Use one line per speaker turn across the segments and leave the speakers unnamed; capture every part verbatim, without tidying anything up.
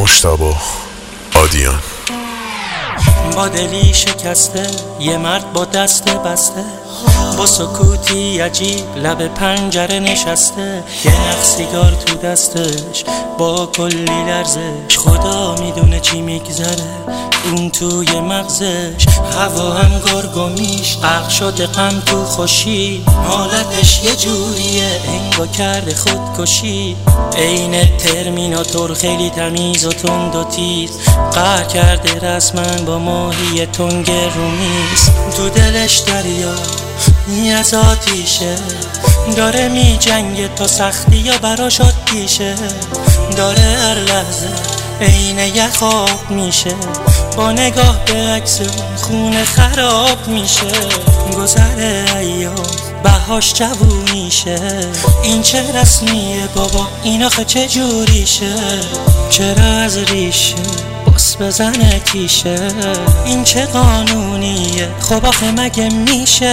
مجتبی آدیان.
با دلی شکسته یه مرد با دست بسته، با سکوتی عجیب لب پنجره نشسته، یه نخ سیگار تو دستش با کلی لرزش. خدا میدونه چی میگذره اون توی مغزش. هوا هم گرگومیش غرق شده غم تو خوشی، حالتش یه جوریه انگا کرده خودکشی. عین ترمیناتور خیلی تمیز و تند و تیز، قهر کرده رسما با ماهی تنگ رومیز. تو دلش دریا از آتیشه، داره می جنگه تا سختی یا براش آتیشه. داره هر لحظه عین یه خواب میشه، با نگاه به عکس خونه خراب میشه. گذره ایام بهاش جوونیشه، این چه رسمیه بابا این آخه چه جوریشه؟ چرا از ریشه باس بزنه تیشه؟ این چه قانونیه خب آخه مگه میشه؟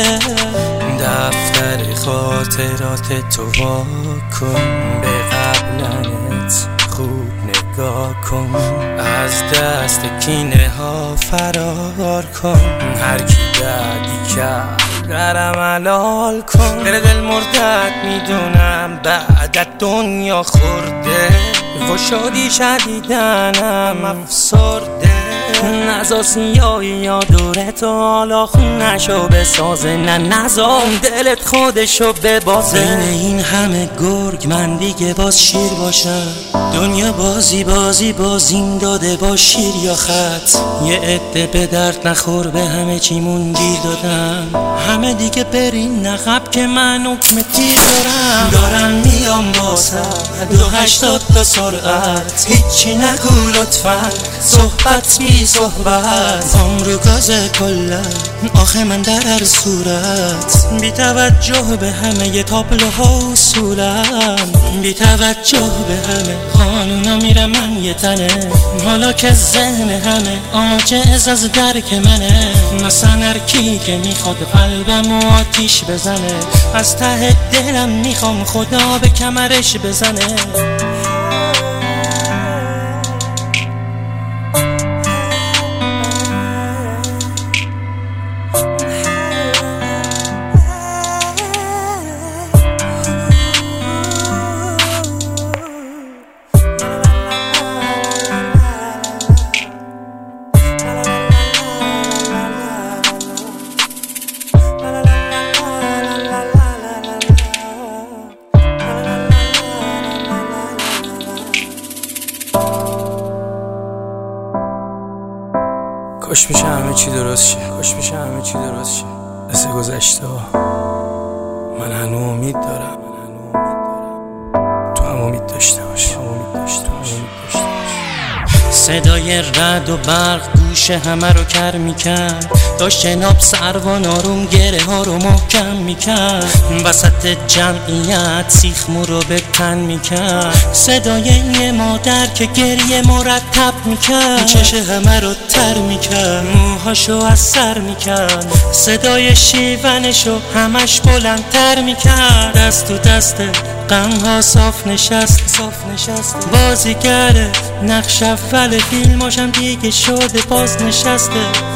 دفتر خاطرات تو وا کن، به قبلنت خوب نگاه کن، از دست کینه ها فرار کن. هر کی بدی کرد برم علال کن. بره دل مردت میدونم بعدت دنیا خورده، و شادی شدیدنم افسرده. نزا سیاهی یا دورت و حالا خون نشو بسازه، نه نزا دلت خودشو ببازه. بین این همه گرگ من دیگه باز شیر باشم، دنیا بازی بازی بازیم داده با شیر یا خط. یه عده به درد نخور به همه چیمون گیر دادن، همه دیگه برین نقب که من حکم تیر دارم. دارم میام باسم دو هشتاد تا سرعت، هیچی نگو لطفا صحبت بی صحبت. عمرو گازه کلا آخه من در هر صورت، بی توجه به همه تابلوها و اصولم، بی توجه به همه قانونا میره من یه تنه. حالا که ذهن همه عاجز از درک منه، مثلا هر کی که میخواد قلبم و آتیش بزنه، از ته دلم میخوام خدا به کمرش بزنه.
کاش میشه همه چی درست شه، کاش میشه همه چی درست شه مثل گذشته ها. من هنوز امید دارم، من هنوز امید دارم. تو هم امید داشته باش، تو هم امید داشته باش، امید داشته باش.
صدای رعد و برق گوش همه رو کر میکرد، داشت جناب سروان آروم گره ها رو محکم میکرد. وسط جمعیت سیخ مو رو به تن میکرد، صدای یه مادر که گریه مرتب میکرد. چش همه رو تر میکرد، موهاشو از سر میکرد، صدای شیونشو همش بلندتر میکرد. دست تو دست غم ها صاف نشست، صاف نشست. بازیگر نقش اول فیلماشم دیگه شده باز نشسته.